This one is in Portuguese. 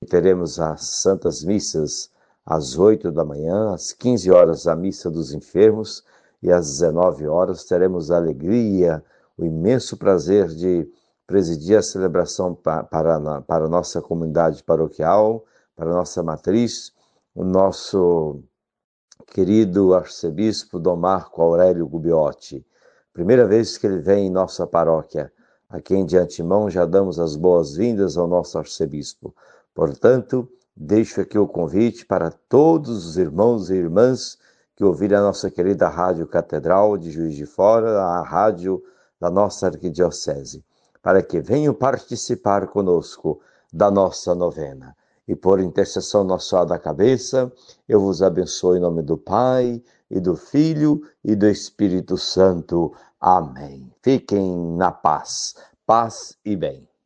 teremos as Santas Missas às 8 da manhã, às 15 horas a Missa dos Enfermos e às 19 horas teremos a alegria, o imenso prazer de presidir a celebração para a nossa comunidade paroquial, para a nossa matriz, o nosso querido arcebispo Dom Marco Aurélio Gubbiotti. Primeira vez que ele vem em nossa paróquia, a quem de antemão já damos as boas-vindas ao nosso arcebispo. Portanto, deixo aqui o convite para todos os irmãos e irmãs que ouvirem a nossa querida Rádio Catedral de Juiz de Fora, a rádio da nossa arquidiocese, para que venham participar conosco da nossa novena. E por intercessão Nossa Senhora da Cabeça, eu vos abençoo em nome do Pai, e do Filho, e do Espírito Santo. Amém. Fiquem na paz. Paz e bem.